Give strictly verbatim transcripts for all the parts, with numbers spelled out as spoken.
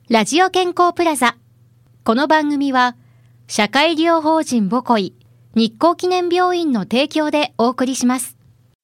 ラジオ健康プラザ。この番組は社会医療法人ボコイ日光記念病院の提供でお送りします。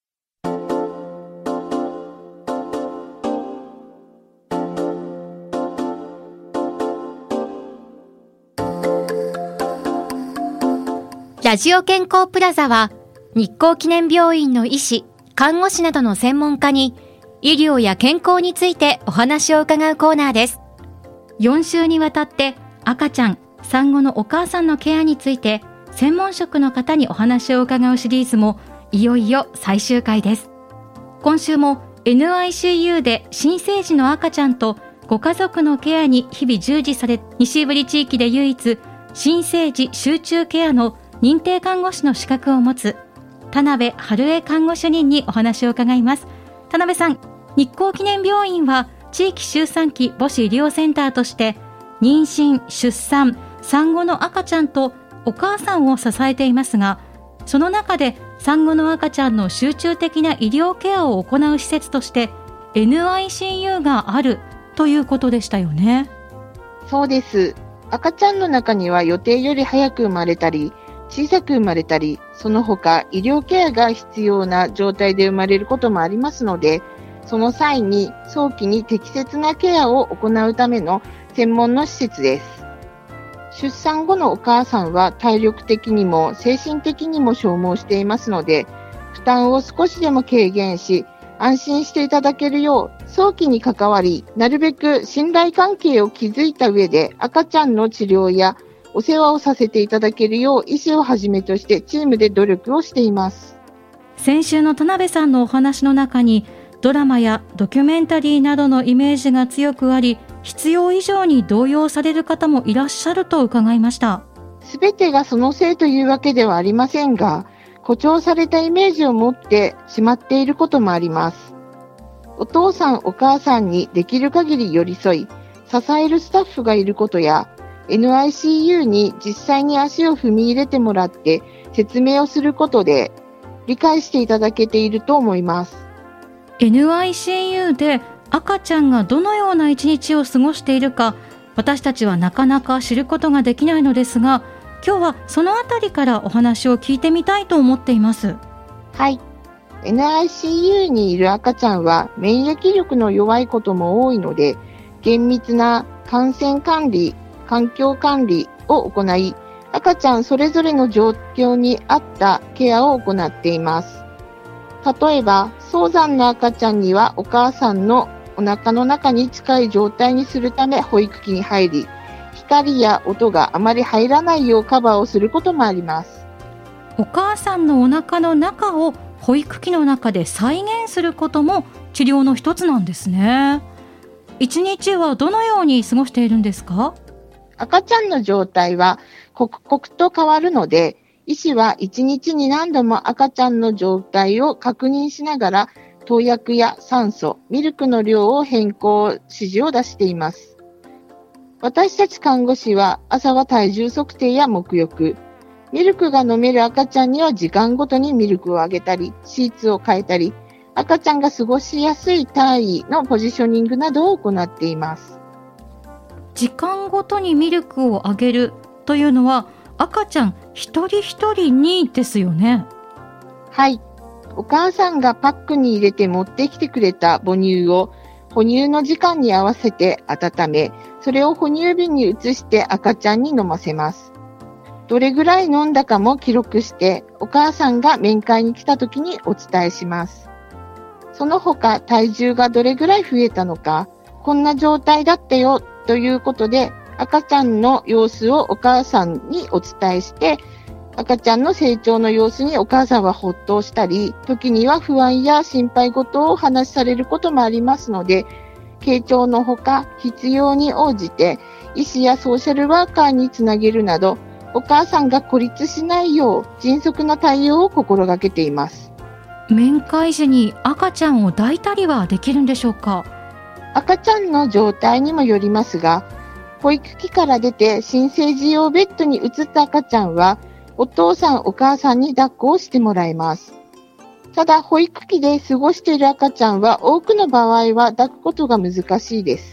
ラジオ健康プラザは日光記念病院の医師、看護師などの専門家に医療や健康についてお話を伺うコーナーです。よん週にわたって赤ちゃん、産後のお母さんのケアについて専門職の方にお話を伺うシリーズもいよいよ最終回です。今週も エヌアイシーユー で新生児の赤ちゃんとご家族のケアに日々従事され、西部地域で唯一新生児集中ケアの認定看護師の資格を持つ田辺春江看護主任にお話を伺います。田辺さん、日光記念病院は地域周産期母子医療センターとして妊娠、出産、産後の赤ちゃんとお母さんを支えていますが、その中で産後の赤ちゃんの集中的な医療ケアを行う施設として エヌアイシーユー があるということでしたよね。 そうです。赤ちゃんの中には予定より早く生まれたり小さく生まれたり、その他医療ケアが必要な状態で生まれることもありますので、その際に早期に適切なケアを行うための専門の施設です。出産後のお母さんは体力的にも精神的にも消耗していますので、負担を少しでも軽減し、安心していただけるよう早期に関わり、なるべく信頼関係を築いた上で赤ちゃんの治療やお世話をさせていただけるよう医師をはじめとしてチームで努力をしています。 先週の田辺さんのお話の中に、ドラマやドキュメンタリーなどのイメージが強くあり、必要以上に動揺される方もいらっしゃると伺いました。 すべてがそのせいというわけではありませんが、誇張されたイメージを持ってしまっていることもあります。お父さんお母さんにできる限り寄り添い、支えるスタッフがいることや、エヌアイシーユー に実際に足を踏み入れてもらって説明をすることで理解していただけていると思います。 エヌアイシーユー で赤ちゃんがどのような一日を過ごしているか、私たちはなかなか知ることができないのですが、今日はそのあたりからお話を聞いてみたいと思っています。 はい。エヌアイシーユー にいる赤ちゃんは免疫力の弱いことも多いので、厳密な感染管理、環境管理を行い、赤ちゃんそれぞれの状況に合ったケアを行っています。例えば、早産の赤ちゃんにはお母さんのお腹の中に近い状態にするため保育器に入り、光や音があまり入らないようカバーをすることもあります。 お母さんのお腹の中を保育器の中で再現することも治療の一つなんですね。一日はどのように過ごしているんですか？ 赤ちゃんの状態は刻々と変わるので、医師はいちにちに何度も赤ちゃんの状態を確認しながら、投薬や酸素、ミルクの量を変更指示を出しています。私たち看護師は朝は体重測定や沐浴、ミルクが飲める赤ちゃんには時間ごとにミルクをあげたり、シーツを変えたり、赤ちゃんが過ごしやすい体位のポジショニングなどを行っています。 時間ごとにミルクをあげるというのは赤ちゃん一人一人にですよね。 はい。お母さんがパックに入れて持ってきてくれた母乳を哺乳の時間に合わせて温め、それを哺乳瓶に移して赤ちゃんに飲ませます。どれぐらい飲んだかも記録して、お母さんが面会に来た時にお伝えします。その他、体重がどれぐらい増えたのか、こんな状態だったよということで、赤ちゃんの様子をお母さんにお伝えして、赤ちゃんの成長の様子にお母さんはほっとしたり、時には不安や心配事をお話しされることもありますので、傾聴のほか必要に応じて医師やソーシャルワーカーにつなげるなど、お母さんが孤立しないよう迅速な対応を心がけています。 面会時に赤ちゃんを抱いたりはできるんでしょうか？ 赤ちゃんの状態にもよりますが、保育器から出て新生児用ベッドに移った赤ちゃんは、お父さんお母さんに抱っこをしてもらいます。ただ、保育器で過ごしている赤ちゃんは多くの場合は抱くことが難しいです。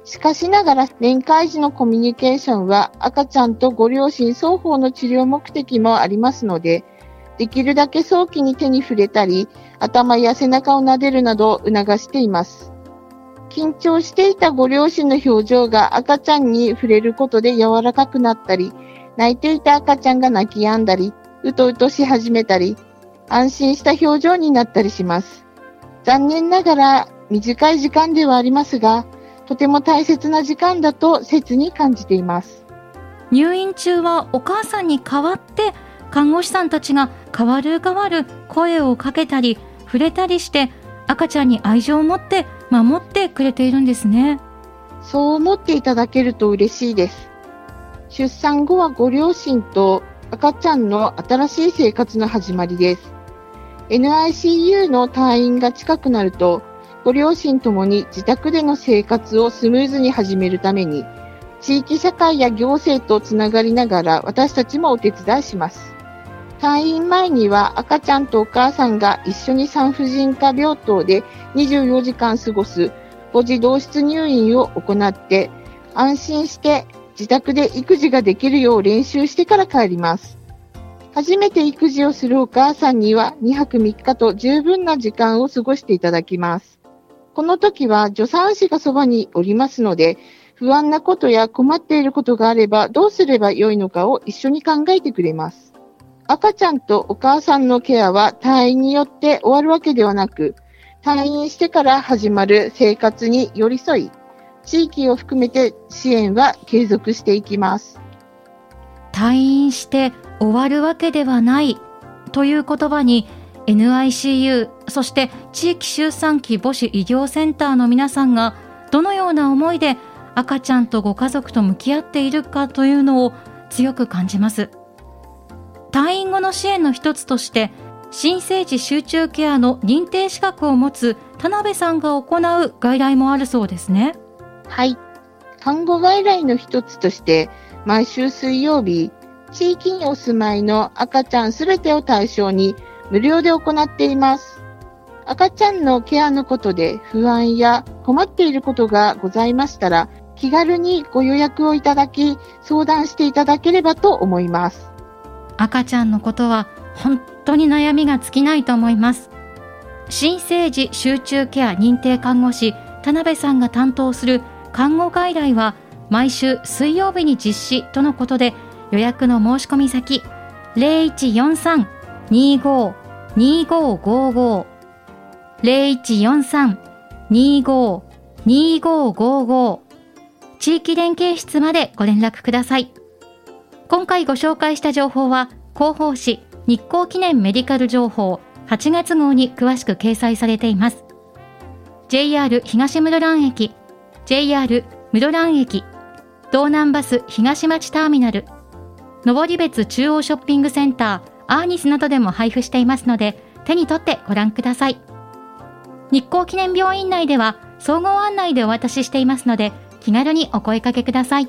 しかしながら、面会時のコミュニケーションは赤ちゃんとご両親双方の治療目的もありますので、できるだけ早期に手に触れたり、頭や背中を撫でるなどを促しています。緊張していたご両親の表情が赤ちゃんに触れることで柔らかくなったり、泣いていた赤ちゃんが泣き止んだり、うとうとし始めたり、安心した表情になったりします。残念ながら短い時間ではありますが、とても大切な時間だと切に感じています。 入院中はお母さんに代わって看護師さんたちが代わる代わる声をかけたり触れたりして赤ちゃんに愛情を持って守ってくれているんですね。 そう思っていただけると嬉しいです。出産後はご両親と赤ちゃんの新しい生活の始まりです。エヌアイシーユー の退院が近くなると、ご両親ともに自宅での生活をスムーズに始めるために、地域社会や行政とつながりながら私たちもお手伝いします。退院前には赤ちゃんとお母さんが一緒に産婦人科病棟でにじゅうよじかん過ごす母児同室入院を行って、安心して自宅で育児ができるよう練習してから帰ります。初めて育児をするお母さんにはにはくみっかと十分な時間を過ごしていただきます。この時は助産師がそばにおりますので、不安なことや困っていることがあればどうすればよいのかを一緒に考えてくれます。赤ちゃんとお母さんのケアは退院によって終わるわけではなく、退院してから始まる生活に寄り添い、地域を含めて支援は継続していきます。 退院して終わるわけではないという言葉に エヌアイシーユー そして地域周産期母子医療センターの皆さんがどのような思いで赤ちゃんとご家族と向き合っているかというのを強く感じます。退院後の支援の一つとして新生児集中ケアの認定資格を持つ田辺さんが行う外来もあるそうですね。 はい。看護外来の一つとして毎週水曜日、地域にお住まいの赤ちゃんすべてを対象に無料で行っています。赤ちゃんのケアのことで不安や困っていることがございましたら、気軽にご予約をいただき、相談していただければと思います。 赤ちゃんのことは本当に悩みが尽きないと思います。新生児集中ケア認定看護師田辺さんが担当する看護外来は毎週水曜日に実施とのことで、予約の申し込み先 ゼロいちよんさん にーごー にーごーごーごー ゼロいちよんさん にーごー にーごーごーごー 地域連携室までご連絡ください。今回ご紹介した情報は広報誌日光記念メディカル情報はちがつ号に詳しく掲載されています。 ジェイアール 東室蘭駅、 ジェイアール 室蘭駅、道南バス東町ターミナル、登別中央ショッピングセンターアーニスなどでも配布していますので、手に取ってご覧ください。日光記念病院内では総合案内でお渡ししていますので、気軽にお声かけください。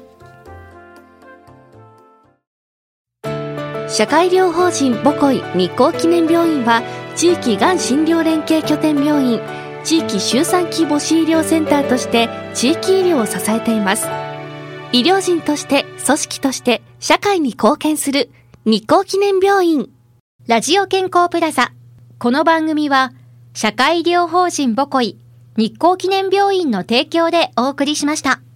社会医療法人ボコイ日光記念病院は、地域がん診療連携拠点病院、地域周産期母子医療センターとして地域医療を支えています。医療人として組織として社会に貢献する日光記念病院。 ラジオ健康プラザ。この番組は社会医療法人ボコイ日光記念病院の提供でお送りしました。